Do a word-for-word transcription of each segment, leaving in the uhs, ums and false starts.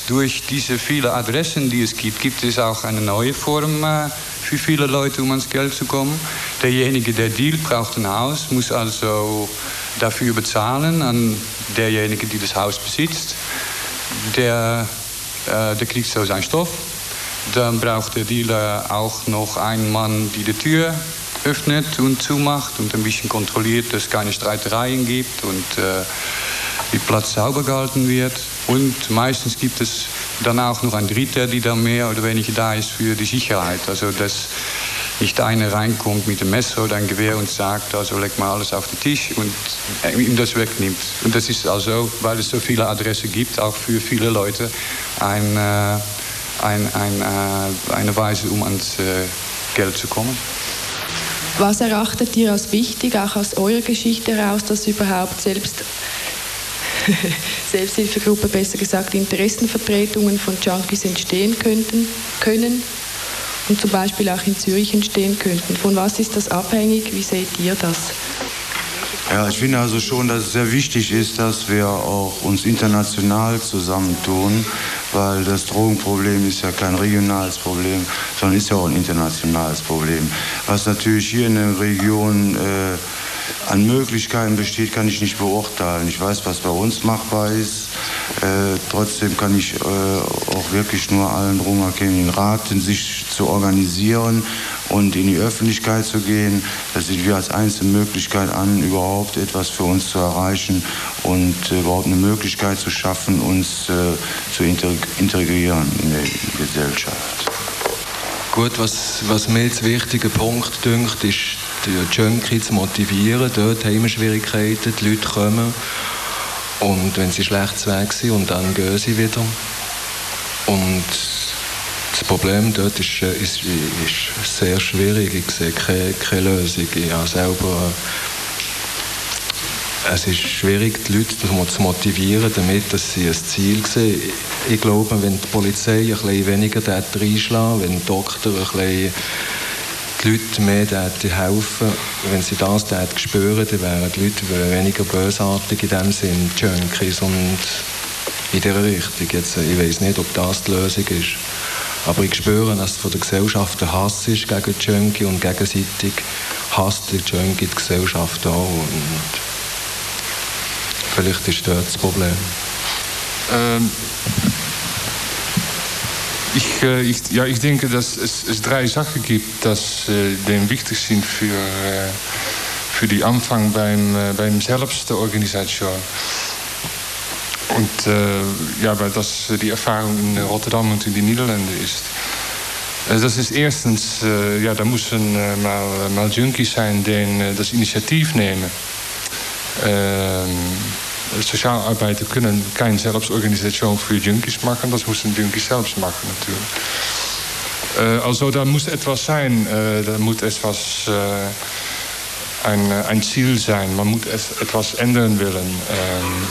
durch diese vielen Adressen, die es gibt, gibt es auch eine neue Form äh, für viele Leute, um ans Geld zu kommen. Derjenige, der dealt, braucht ein Haus, muss also dafür bezahlen an derjenige, die das Haus besitzt. Der, äh, der kriegt so seinen Stoff. Dann braucht der Dealer auch noch einen Mann, der die Tür öffnet und zumacht und ein bisschen kontrolliert, dass es keine Streitereien gibt und äh, die Platz sauber gehalten wird. Und meistens gibt es dann auch noch einen Dritter, der dann mehr oder weniger da ist für die Sicherheit. Also dass nicht einer reinkommt mit einem Messer oder einem Gewehr und sagt, also leg mal alles auf den Tisch und ihm das wegnimmt. Und das ist also, weil es so viele Adressen gibt, auch für viele Leute ein, äh, ein, ein, äh, eine Weise, um ans äh, Geld zu kommen. Was erachtet ihr als wichtig, auch aus eurer Geschichte heraus, dass überhaupt selbst Selbsthilfegruppe, besser gesagt Interessenvertretungen von Junkies entstehen könnten, können und zum Beispiel auch in Zürich entstehen könnten? Von was ist das abhängig? Wie seht ihr das? Ja, ich finde also schon, dass es sehr wichtig ist, dass wir auch uns international zusammentun, weil das Drogenproblem ist ja kein regionales Problem, sondern ist ja auch ein internationales Problem. Was natürlich hier in der Region äh, an Möglichkeiten besteht, kann ich nicht beurteilen. Ich weiß, was bei uns machbar ist. Äh, trotzdem kann ich äh, auch wirklich nur allen Drogenerkennenden raten, sich zu organisieren und in die Öffentlichkeit zu gehen. Das sehen wir als einzige Möglichkeit an, überhaupt etwas für uns zu erreichen und äh, überhaupt eine Möglichkeit zu schaffen, uns äh, zu integrieren in der Gesellschaft. Gut, was, was mir als wichtiger Punkt dünkt, ist, die Junkies zu motivieren. Dort haben wir Schwierigkeiten, die Leute kommen und wenn sie schlecht weg sind und dann gehen sie wieder. Und das Problem dort ist, ist, ist sehr schwierig. Ich sehe keine, keine Lösung. Ich habe selber, es ist schwierig, die Leute zu motivieren, damit dass sie ein Ziel sehen. Ich glaube, wenn die Polizei ein bisschen weniger reinschlägt, wenn die Doktor ein bisschen die Leute mehr helfen, wenn sie das spüren, dann wären die Leute weniger bösartig in dem Sinn, Junkies und in dieser Richtung. Jetzt, ich weiß nicht, ob das die Lösung ist. Aber ich spüre, dass von der Gesellschaft der Hass ist gegen die Junkie und gegenseitig hasst die Junkie die Gesellschaft auch. Und vielleicht ist das das Problem. Ähm, ich, äh, ich, ja, ich denke, dass es, es drei Sachen gibt, die äh, wichtig sind für, äh, für die Anfang beim, äh, beim Selbst der Organisation. Und äh, ja, weil das die Erfahrung in Rotterdam und in den Niederlanden ist. Äh, das ist erstens, äh, ja, da müssen äh, mal, mal Junkies sein, die äh, das Initiativ nehmen. Äh, Sozialarbeiter können keine Selbstorganisation für Junkies machen, das müssen Junkies selbst machen natürlich. Äh, also da muss etwas sein, äh, da muss etwas, äh, ein, ein Ziel sein, man muss etwas ändern wollen. Ähm,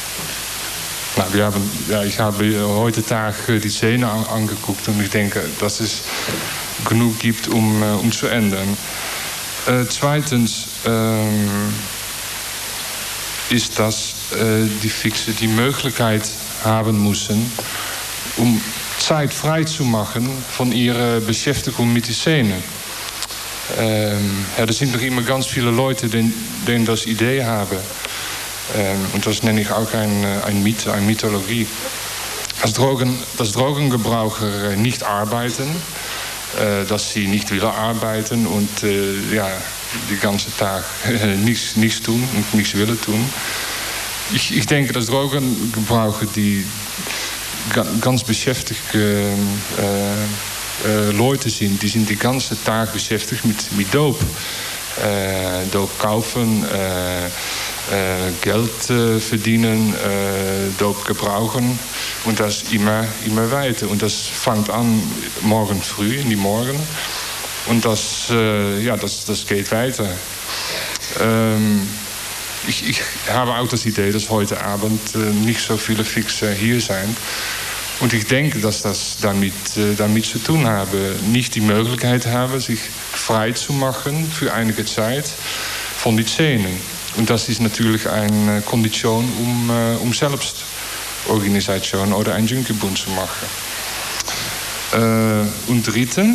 Nou, wir haben, ja, ich habe heute Tag die Szene an, angeguckt und ich denke, dass es genug gibt, um, uh, um zu ändern. Uh, zweitens ähm, ist, dass äh, die Fixen die Möglichkeit haben müssen, um Zeit frei zu machen von ihrer Beschäftigung mit der Szene. Ähm, ja, er sind noch immer ganz viele Leute, die, die das Idee haben. Ähm, und das nenne ich auch ein, ein Mythe, eine Mythologie. Dass, Drogen, dass Drogengebraucher nicht arbeiten, äh, dass sie nicht willen arbeiten und äh, ja, den ganzen Tag äh, nichts, nichts tun und nichts willen tun. Ich, ich denke, dass Drogengebraucher, die ganz beschäftigte äh, äh, Leute sind, die sind den ganzen Tag beschäftigt mit, mit Dope. Äh, Dope kaufen, äh, äh, Geld äh, verdienen, äh, Dope gebrauchen und das immer, immer weiter. Und das fängt an morgen früh, in die Morgen. Und das, äh, ja, das, das geht weiter. Ähm, ich, ich habe auch das Idee, dass heute Abend äh, nicht so viele Fixer hier sind. Und ich denke, dass das damit, äh, damit zu tun habe. Nicht die Möglichkeit habe, sich frei zu machen für einige Zeit von die Szenen. Und das ist natürlich eine Kondition, um, äh, um selbst Organisation oder ein Junkiebund zu machen. Äh, und drittens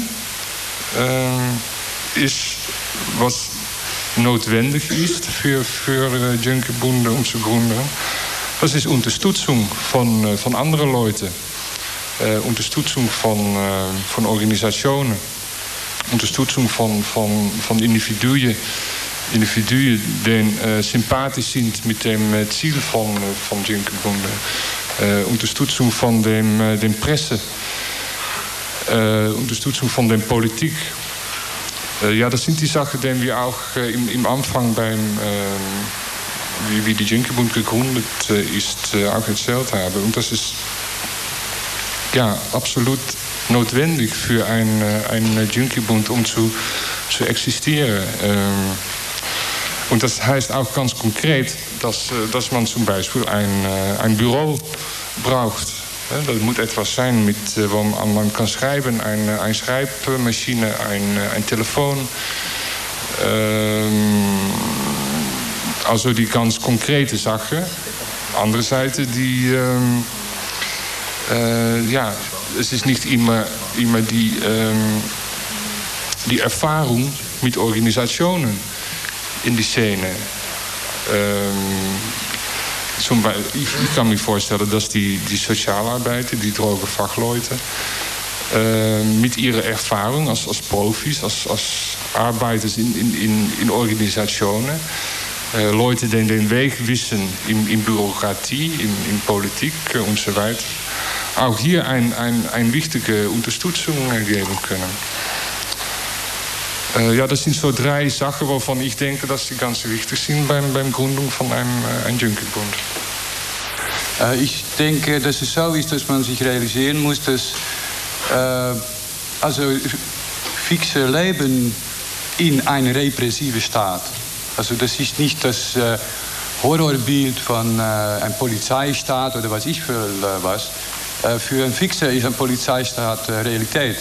äh, ist, was notwendig ist für, für äh, Junkiebunden um zu gründen, das ist Unterstützung von, von anderen Leuten. Äh, Unterstützung von, äh, von Organisationen. Unterstützung von, von, von Individuen, Individuen die äh, sympathisch sind mit dem äh, Ziel von, äh, von Junkiebunden. Äh, Unterstützung von dem, äh, dem Presse. Äh, Unterstützung von der Politik. Äh, ja, das sind die Sachen, die wir auch äh, im, im Anfang beim, äh, wie, wie die Junkiebund gegründet äh, ist, äh, auch erzählt haben. Und das ist ja absolut notwendig für ein, ein Junkiebund, um zu, zu existieren. Ähm, und das heißt auch ganz konkret, dass, dass man zum Beispiel ein, ein Büro braucht. Das muss etwas sein, mit, wo man kann schreiben, eine, eine Schreibmaschine, ein, ein Telefon. Ähm, also die ganz konkrete Sachen. Andere Seite, die ähm, äh, ja, es ist nicht immer, immer die, ähm, die Erfahrung mit Organisationen in die Szene. Ähm, zum Beispiel, ich, ich kann mir vorstellen, dass die, die Sozialarbeiter, die Drogenfachleute, äh, mit ihrer Erfahrung als, als Profis, als, als Arbeiters in, in, in Organisationen, äh, Leute, die den Weg wissen in, in Bürokratie, in, in Politik äh, und so weiter, auch hier eine ein, ein wichtige Unterstützung geben können. Äh, ja, das sind so drei Sachen, wovon ich denke, dass die ganz wichtig sind beim, beim Gründung von einem, äh, einem Junkiebund. Äh, ich denke, dass es so ist, dass man sich realisieren muss, dass äh, also fixe Leben in einem repressiven Staat. Also das ist nicht das äh, Horrorbild von äh, einem Polizeistaat oder was ich für äh, was. Äh, für einen Fixer ist ein Polizeistaat äh, Realität.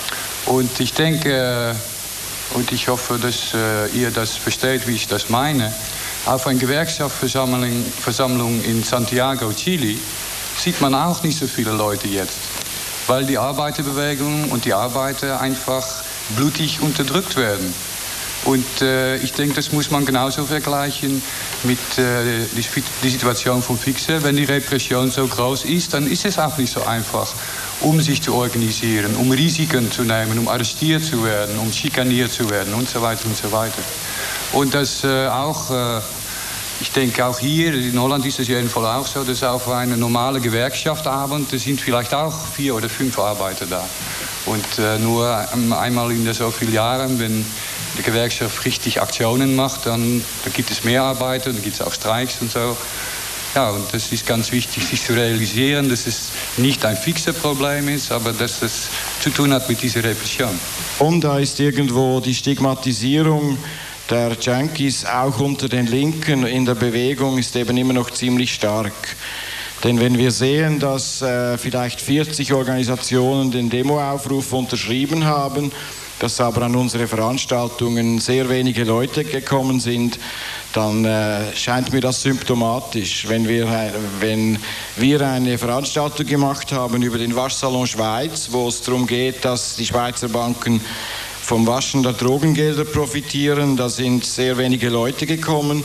Und ich denke, äh, und ich hoffe, dass äh, ihr das versteht, wie ich das meine, auf einer Gewerkschaftsversammlung Versammlung in Santiago, Chile, sieht man auch nicht so viele Leute jetzt. Weil die Arbeiterbewegung und die Arbeiter einfach blutig unterdrückt werden. Und äh, ich denke, das muss man genauso vergleichen mit äh, die, die Situation von Fixer. Wenn die Repression so groß ist, dann ist es auch nicht so einfach, um sich zu organisieren, um Risiken zu nehmen, um arrestiert zu werden, um schikaniert zu werden und so weiter und so weiter. Und das äh, auch, äh, ich denke auch hier, in Holland ist es jedenfalls auch so, dass auf eine normale Gewerkschaftsabend, da sind vielleicht auch vier oder fünf Arbeiter da. Und äh, nur einmal in so vielen Jahren, wenn die Gewerkschaft richtig Aktionen macht, dann, dann gibt es mehr Arbeiter, dann gibt es auch Streiks und so. Ja, und das ist ganz wichtig, sich zu realisieren, dass es nicht ein fixes Problem ist, aber dass es zu tun hat mit dieser Repression. Und da ist irgendwo die Stigmatisierung der Junkies auch unter den Linken in der Bewegung ist eben immer noch ziemlich stark. Denn wenn wir sehen, dass äh, vielleicht vierzig Organisationen den Demoaufruf unterschrieben haben, dass aber an unsere Veranstaltungen sehr wenige Leute gekommen sind, dann äh, scheint mir das symptomatisch. Wenn wir, äh, wenn wir eine Veranstaltung gemacht haben über den Waschsalon Schweiz, wo es darum geht, dass die Schweizer Banken vom Waschen der Drogengelder profitieren, da sind sehr wenige Leute gekommen.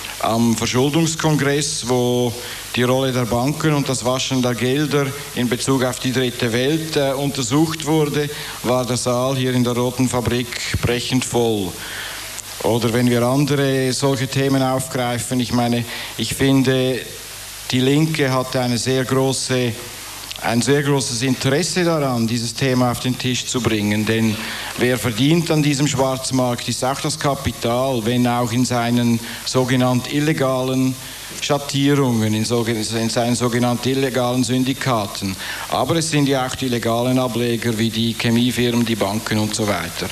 Am Verschuldungskongress, wo die Rolle der Banken und das Waschen der Gelder in Bezug auf die dritte Welt äh, untersucht wurde, war der Saal hier in der Roten Fabrik brechend voll. Oder wenn wir andere solche Themen aufgreifen, ich meine, ich finde, die Linke hat eine sehr große, ein sehr großes Interesse daran, dieses Thema auf den Tisch zu bringen. Denn wer verdient an diesem Schwarzmarkt, ist auch das Kapital, wenn auch in seinen sogenannten illegalen Schattierungen, in, so, in seinen sogenannten illegalen Syndikaten. Aber es sind ja auch die legalen Ableger wie die Chemiefirmen, die Banken und so weiter.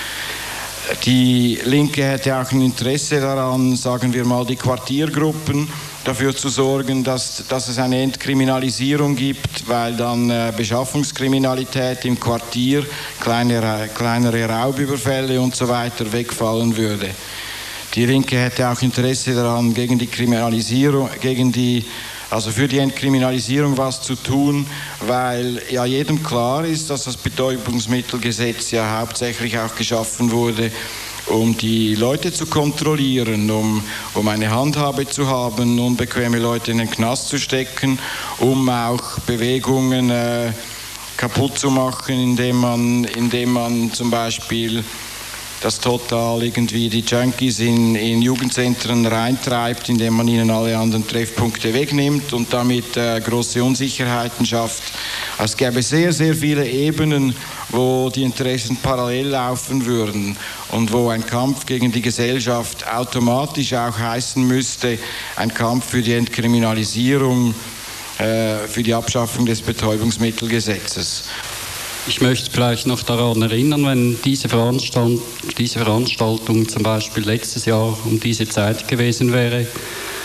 Die Linke hätte auch ein Interesse daran, sagen wir mal, die Quartiergruppen dafür zu sorgen, dass, dass es eine Entkriminalisierung gibt, weil dann äh, Beschaffungskriminalität im Quartier, kleinere, kleinere Raubüberfälle und so weiter wegfallen würde. Die Linke hätte auch Interesse daran, gegen die Kriminalisierung, gegen die also für die Entkriminalisierung was zu tun, weil ja jedem klar ist, dass das Betäubungsmittelgesetz ja hauptsächlich auch geschaffen wurde, um die Leute zu kontrollieren, um, um eine Handhabe zu haben, unbequeme Leute in den Knast zu stecken, um auch Bewegungen äh, kaputt zu machen, indem man, indem man zum Beispiel das Total irgendwie die Junkies in, in Jugendzentren reintreibt, indem man ihnen alle anderen Treffpunkte wegnimmt und damit äh, große Unsicherheiten schafft. Es gäbe sehr, sehr viele Ebenen, wo die Interessen parallel laufen würden und wo ein Kampf gegen die Gesellschaft automatisch auch heißen müsste, ein Kampf für die Entkriminalisierung, äh, für die Abschaffung des Betäubungsmittelgesetzes. Ich möchte vielleicht noch daran erinnern, wenn diese, Veranstalt diese Veranstaltung zum Beispiel letztes Jahr um diese Zeit gewesen wäre, äh,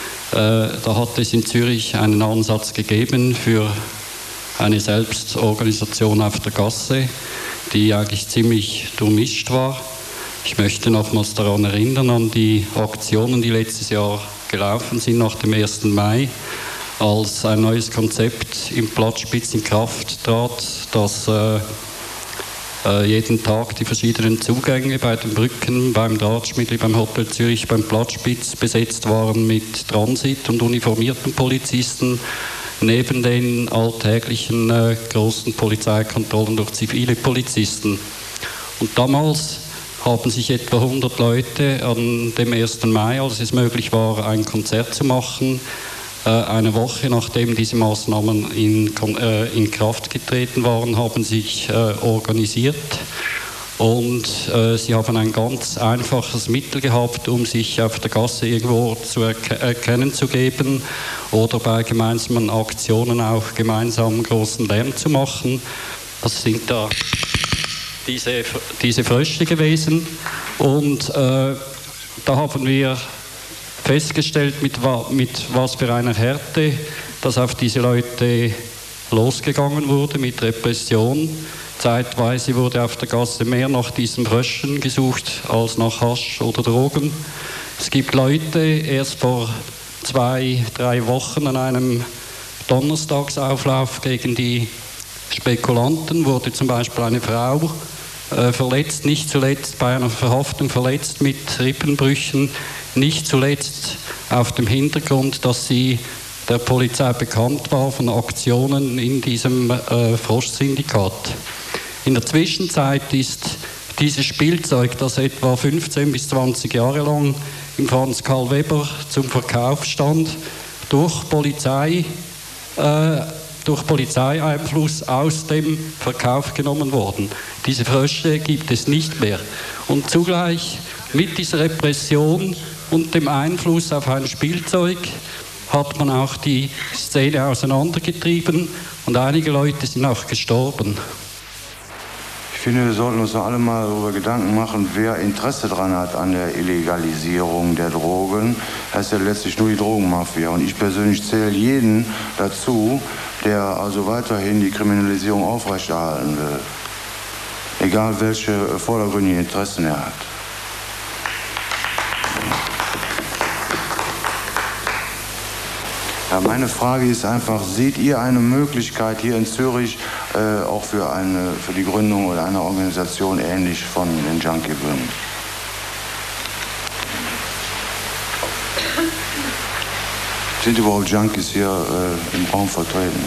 da hat es in Zürich einen Ansatz gegeben für eine Selbstorganisation auf der Gasse, die eigentlich ziemlich durchmischt war. Ich möchte nochmals daran erinnern, an die Aktionen, die letztes Jahr gelaufen sind nach dem ersten Mai, als ein neues Konzept im Platzspitz in Kraft trat, dass äh, äh, jeden Tag die verschiedenen Zugänge bei den Brücken, beim Drahtschmiedli, beim Hotel Zürich, beim Platzspitz besetzt waren mit Transit- und uniformierten Polizisten, neben den alltäglichen äh, großen Polizeikontrollen durch zivile Polizisten. Und damals haben sich etwa hundert Leute an dem ersten Mai, als es möglich war, ein Konzert zu machen, eine Woche nachdem diese Maßnahmen in, äh, in Kraft getreten waren, haben sich äh, organisiert und äh, sie haben ein ganz einfaches Mittel gehabt, um sich auf der Gasse irgendwo zu erke erkennen zu geben oder bei gemeinsamen Aktionen auch gemeinsam großen Lärm zu machen. Das sind da diese, diese Frösche gewesen und äh, da haben wir festgestellt, mit, mit was für einer Härte das auf diese Leute losgegangen wurde, mit Repression. Zeitweise wurde auf der Gasse mehr nach diesen Fröschen gesucht als nach Hasch oder Drogen. Es gibt Leute, erst vor zwei, drei Wochen an einem Donnerstagsauflauf gegen die Spekulanten wurde zum Beispiel eine Frau äh, verletzt, nicht zuletzt bei einer Verhaftung verletzt mit Rippenbrüchen, nicht zuletzt auf dem Hintergrund, dass sie der Polizei bekannt war von Aktionen in diesem äh, Frosch-Syndikat. In der Zwischenzeit ist dieses Spielzeug, das etwa fünfzehn bis zwanzig Jahre lang im Franz Karl Weber zum Verkauf stand, durch Polizei, äh, durch Polizeieinfluss aus dem Verkauf genommen worden. Diese Frösche gibt es nicht mehr. Und zugleich mit dieser Repression und dem Einfluss auf ein Spielzeug hat man auch die Szene auseinandergetrieben und einige Leute sind auch gestorben. Ich finde, wir sollten uns alle mal darüber Gedanken machen, wer Interesse daran hat an der Illegalisierung der Drogen. Das ist ja letztlich nur die Drogenmafia. Und ich persönlich zähle jeden dazu, der also weiterhin die Kriminalisierung aufrechterhalten will. Egal welche vordergründigen Interessen er hat. Ja, meine Frage ist einfach, seht ihr eine Möglichkeit hier in Zürich äh, auch für, eine, für die Gründung oder eine Organisation ähnlich von den Junkie-Bünden? Sind überhaupt Junkies hier äh, im Raum vertreten?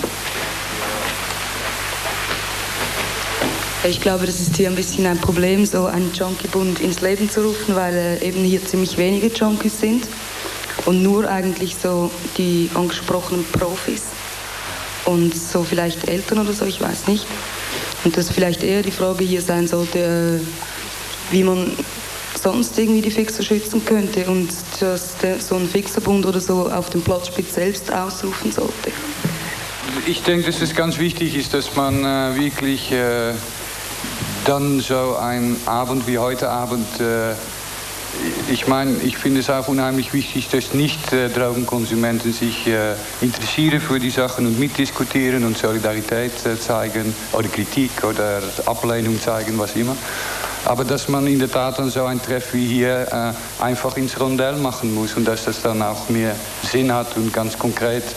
Ich glaube, das ist hier ein bisschen ein Problem, so einen Junkie-Bund ins Leben zu rufen, weil äh, eben hier ziemlich wenige Junkies sind. Und nur eigentlich so die angesprochenen Profis und so vielleicht Eltern oder so, ich weiß nicht. Und dass vielleicht eher die Frage hier sein sollte, wie man sonst irgendwie die Fixer schützen könnte und dass der, so ein Fixerbund oder so auf dem Platzspitz selbst ausrufen sollte. Ich denke, dass es ganz wichtig ist, dass man äh, wirklich äh, dann so einen Abend wie heute Abend äh, Ich meine, ich finde es auch unheimlich wichtig, dass nicht äh, Drogenkonsumenten sich äh, interessieren für die Sachen und mitdiskutieren und Solidarität äh, zeigen oder Kritik oder Ablehnung zeigen, was immer. Aber dass man in der Tat dann so ein Treff wie hier äh, einfach ins Rondell machen muss und dass das dann auch mehr Sinn hat und ganz konkret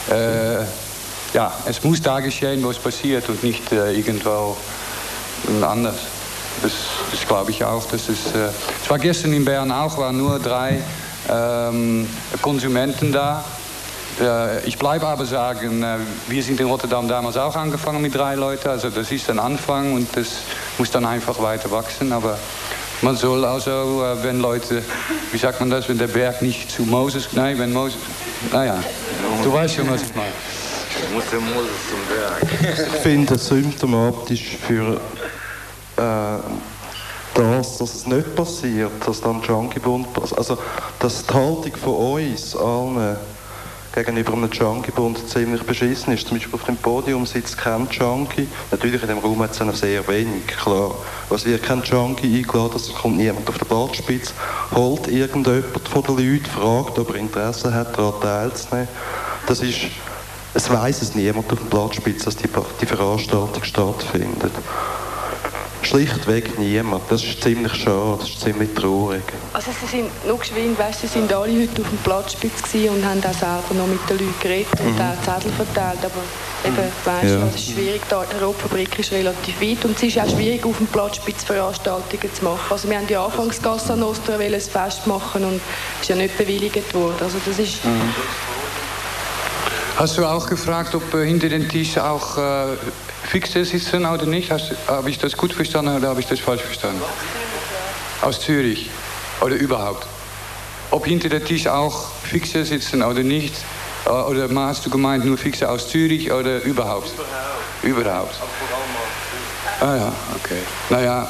äh, ja, es muss da geschehen, wo es passiert und nicht äh, irgendwo anders. Das, das glaube ich auch. Das ist, äh, es war gestern in Bern auch, waren nur drei ähm, Konsumenten da. Äh, ich bleibe aber sagen, äh, wir sind in Rotterdam damals auch angefangen mit drei Leuten. Also das ist ein Anfang und das muss dann einfach weiter wachsen. Aber man soll also, äh, wenn Leute, wie sagt man das, wenn der Berg nicht zu Moses, nein, wenn Moses, naja, du weißt schon, was ich meine. Muss der Moses zum Berg. Ich finde es symptomatisch für äh, das, dass es nicht passiert, dass dann Junkiebund passiert. Also, dass die Haltung von uns allen gegenüber einem Junkiebund ziemlich beschissen ist. Zum Beispiel auf dem Podium sitzt kein Junkie. Natürlich in dem Raum hat es noch sehr wenig, klar. Aber es wird kein Junkie eingeladen, es kommt niemand auf den Platzspitze, holt irgendjemand von den Leuten, fragt, ob er Interesse hat, daran teilzunehmen. Das ist, es weiss es niemand auf dem Platzspitze, dass die, die Veranstaltung stattfindet. Schlichtweg niemand. Das ist ziemlich schade, das ist ziemlich traurig. Also sie sind nur geschwind, weißt, sie sind alle heute auf dem Platzspitz gewesen und haben auch selber noch mit den Leuten geredet und mhm. auch Zettel verteilt, aber eben, weißt ja. du, es ist schwierig, da, die Rotfabrik ist relativ weit und es ist auch schwierig, auf dem Platzspitz Veranstaltungen zu machen. Also wir haben die anfangs Casa Nostra ein Fest machen und es ist ja nicht bewilligt worden. Also das ist... Mhm. Hast du auch gefragt, ob äh, hinter den Tisch auch äh, Fixe sitzen oder nicht? Habe ich das gut verstanden oder habe ich das falsch verstanden? Aus Zürich oder überhaupt? Ob hinter dem Tisch auch Fixe sitzen oder nicht? Äh, oder hast du gemeint nur Fixe aus Zürich oder überhaupt? Überhaupt. Überhaupt. Ah ja, okay. Naja,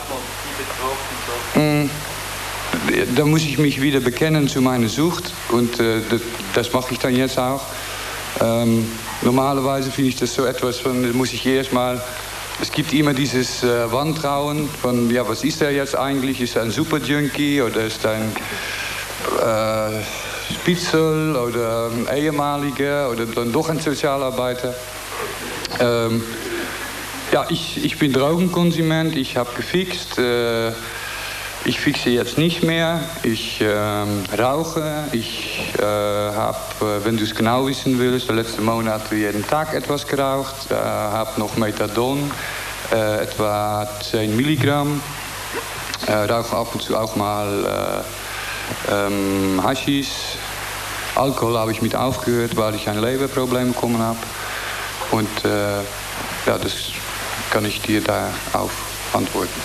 äh, da muss ich mich wieder bekennen zu meiner Sucht und äh, das, das mache ich dann jetzt auch. Ähm, normalerweise finde ich das so etwas von, muss ich erst mal, es gibt immer dieses äh, Wandtrauen von, ja, was ist er jetzt eigentlich? Ist er ein Superjunkie oder ist er ein äh, Spitzel oder ein ehemaliger oder dann doch ein Sozialarbeiter? Ähm, ja, ich, ich bin Drogenkonsument, ich habe gefixt. Äh, Ich fixe jetzt nicht mehr, ich äh, rauche, ich äh, habe, äh, wenn du es genau wissen willst, der letzte Monat jeden Tag etwas geraucht, äh, habe noch Methadon, äh, etwa zehn Milligramm, äh, rauche ab und zu auch mal äh, ähm, Haschisch, Alkohol habe ich mit aufgehört, weil ich ein Leberproblem bekommen habe und äh, ja, das kann ich dir darauf antworten.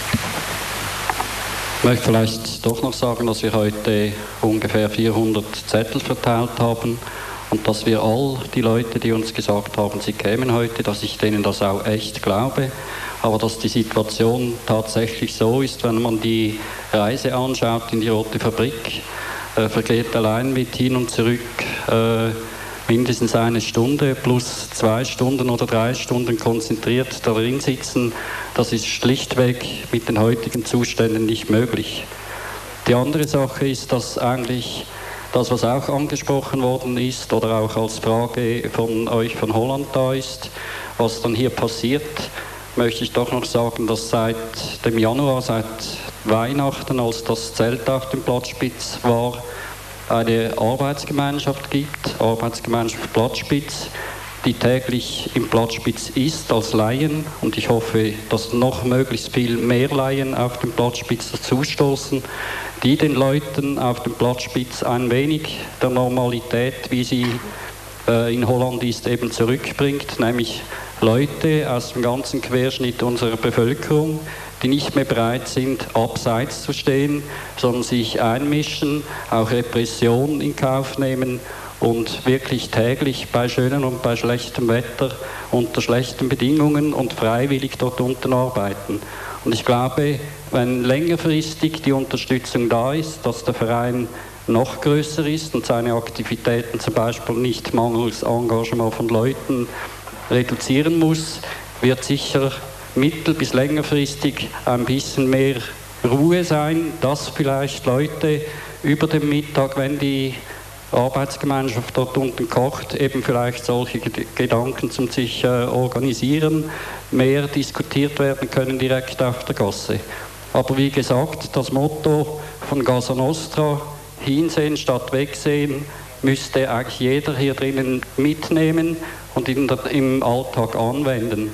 Ich möchte vielleicht doch noch sagen, dass wir heute ungefähr vierhundert Zettel verteilt haben und dass wir all die Leute, die uns gesagt haben, sie kämen heute, dass ich denen das auch echt glaube, aber dass die Situation tatsächlich so ist, wenn man die Reise anschaut in die Rote Fabrik, äh, vergeht allein mit hin und zurück äh, mindestens eine Stunde plus zwei Stunden oder drei Stunden konzentriert darin sitzen. Das ist schlichtweg mit den heutigen Zuständen nicht möglich. Die andere Sache ist, dass eigentlich das, was auch angesprochen worden ist oder auch als Frage von euch von Holland da ist, was dann hier passiert, möchte ich doch noch sagen, dass seit dem Januar, seit Weihnachten, als das Zelt auf dem Platzspitz war, eine Arbeitsgemeinschaft gibt, Arbeitsgemeinschaft Platzspitz, die täglich im Platzspitz ist als Laien und ich hoffe, dass noch möglichst viel mehr Laien auf dem Platzspitz dazustoßen, die den Leuten auf dem Platzspitz ein wenig der Normalität, wie sie äh, in Holland ist, eben zurückbringt, nämlich Leute aus dem ganzen Querschnitt unserer Bevölkerung, die nicht mehr bereit sind, abseits zu stehen, sondern sich einmischen, auch Repression in Kauf nehmen und wirklich täglich bei schönem und bei schlechtem Wetter unter schlechten Bedingungen und freiwillig dort unten arbeiten. Und ich glaube, wenn längerfristig die Unterstützung da ist, dass der Verein noch größer ist und seine Aktivitäten zum Beispiel nicht mangels Engagement von Leuten reduzieren muss, wird sicher mittel- bis längerfristig ein bisschen mehr Ruhe sein, dass vielleicht Leute über den Mittag, wenn die Arbeitsgemeinschaft dort unten kocht, eben vielleicht solche Gedanken zum sich äh, organisieren, mehr diskutiert werden können direkt auf der Gasse. Aber wie gesagt, das Motto von Casa Nostra, hinsehen statt wegsehen, müsste eigentlich jeder hier drinnen mitnehmen und in der, im Alltag anwenden.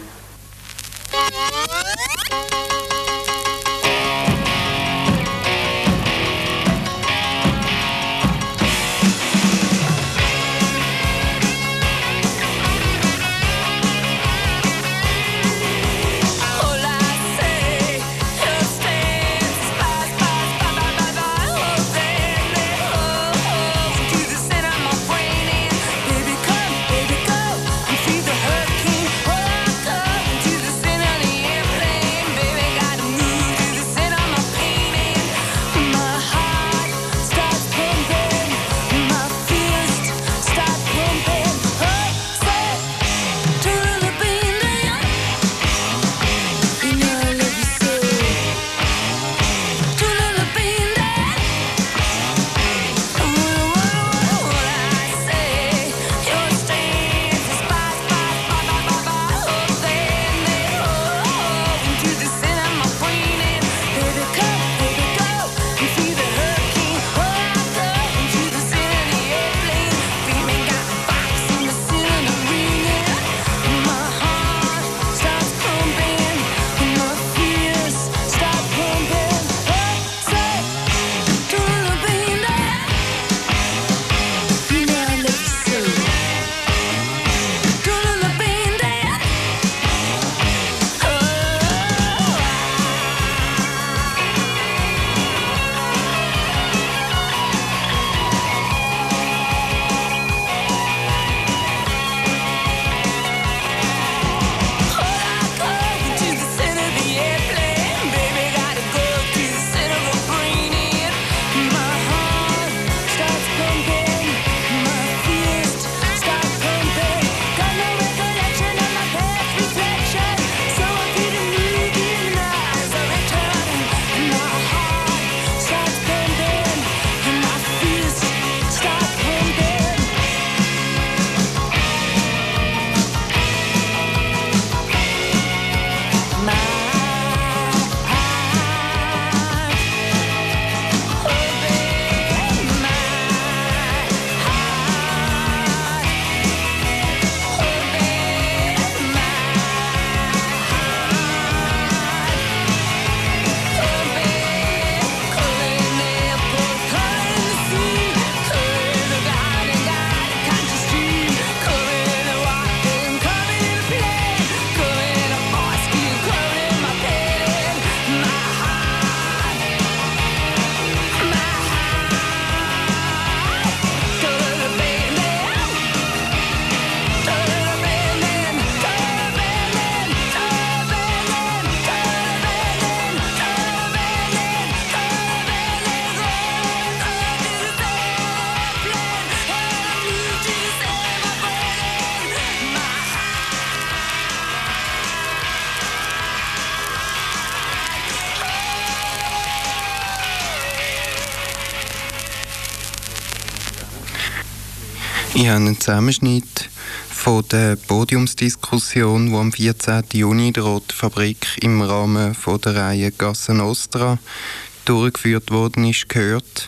Ich habe einen Zusammenschnitt von der Podiumsdiskussion, die am vierzehnten Juni in der Roten Fabrik im Rahmen von der Reihe Casa Nostra durchgeführt worden ist, gehört.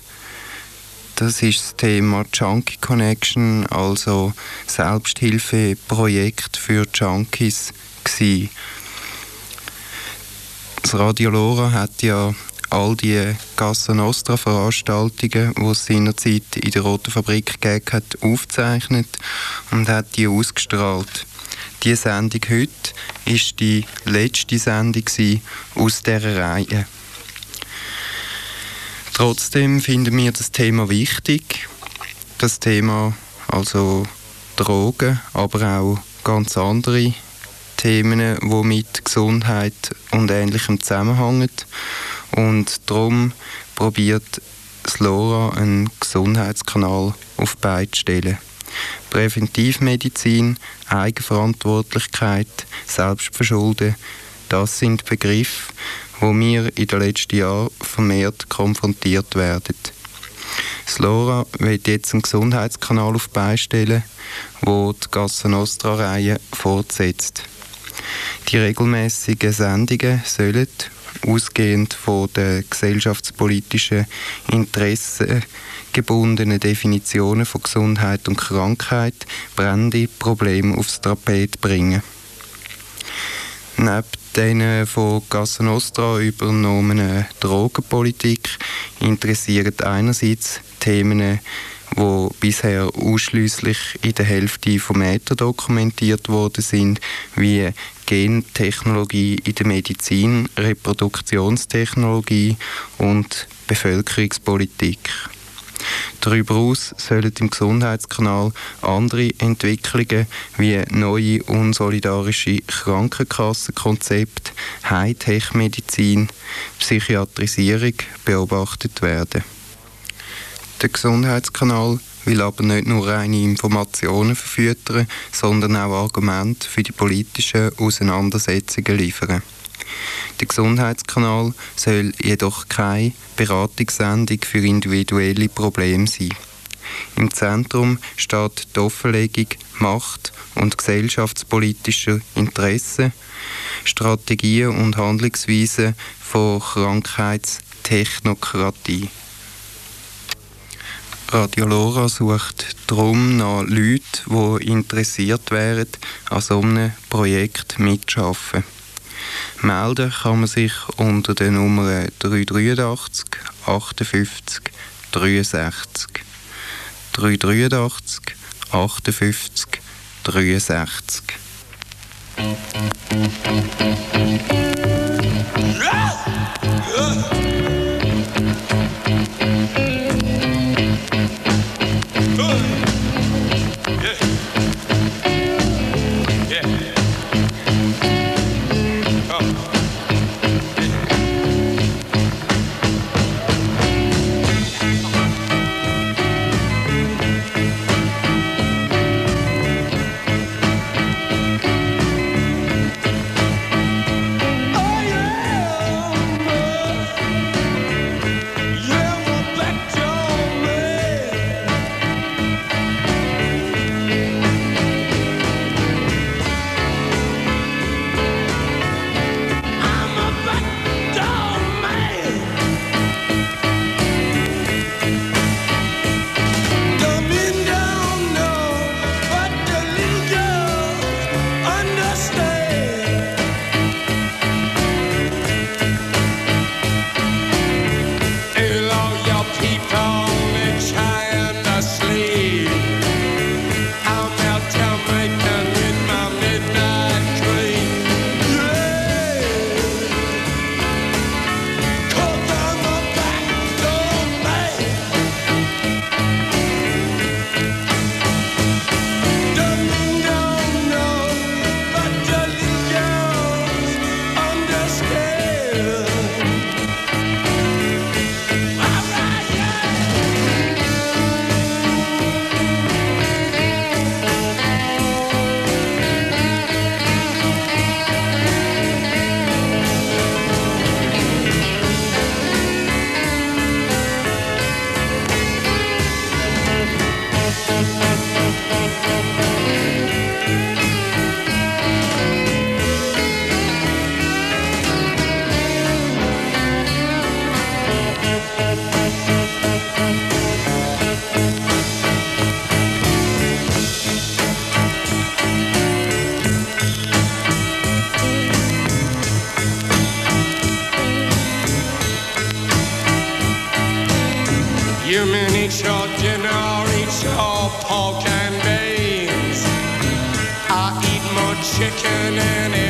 Das ist das Thema Junkie Connection, also Selbsthilfeprojekt für Junkies gewesen. Das Radio Lora hat ja all die Casa Nostra Veranstaltungen, die es seinerzeit in der Roten Fabrik gegeben hat, aufgezeichnet und hat die ausgestrahlt. Die Sendung heute war die letzte Sendung aus dieser Reihe. Trotzdem finden wir das Thema wichtig. Das Thema, also Drogen, aber auch ganz andere Themen, die mit Gesundheit und Ähnlichem zusammenhängen. Und darum probiert das Lora einen Gesundheitskanal auf die Beine zu stellen. Präventivmedizin, Eigenverantwortlichkeit, Selbstverschulden, das sind Begriffe, wo wir in den letzten Jahren vermehrt konfrontiert werden. Das Lora will jetzt einen Gesundheitskanal auf die Beine stellen, der die Casa Nostra-Reihe fortsetzt. Die regelmäßigen Sendungen sollen, ausgehend von der gesellschaftspolitischen Interessen gebundenen Definitionen von Gesundheit und Krankheit brennende Probleme aufs Tapet bringen. Neben den von Casa Nostra übernommenen Drogenpolitik interessieren einerseits Themen, die bisher ausschließlich in der Hälfte vom Äther dokumentiert worden sind, wie Gentechnologie in der Medizin, Reproduktionstechnologie und Bevölkerungspolitik. Darüber hinaus sollen im Gesundheitskanal andere Entwicklungen wie neue unsolidarische Krankenkassenkonzepte, Hightech-Medizin, Psychiatrisierung beobachtet werden. Der Gesundheitskanal will aber nicht nur reine Informationen verfüttern, sondern auch Argumente für die politischen Auseinandersetzungen liefern. Der Gesundheitskanal soll jedoch keine Beratungssendung für individuelle Probleme sein. Im Zentrum steht die Offenlegung macht- und gesellschaftspolitischer Interessen, Strategien und Handlungsweisen von Krankheitstechnokratie. Radio Lora sucht darum nach Leuten, die interessiert wären, an so einem Projekt mitzuarbeiten. Melden kann man sich unter der Nummer drei drei acht, achtundfünfzig, dreiundsechzig. drei drei acht, achtundfünfzig, dreiundsechzig. Chicken and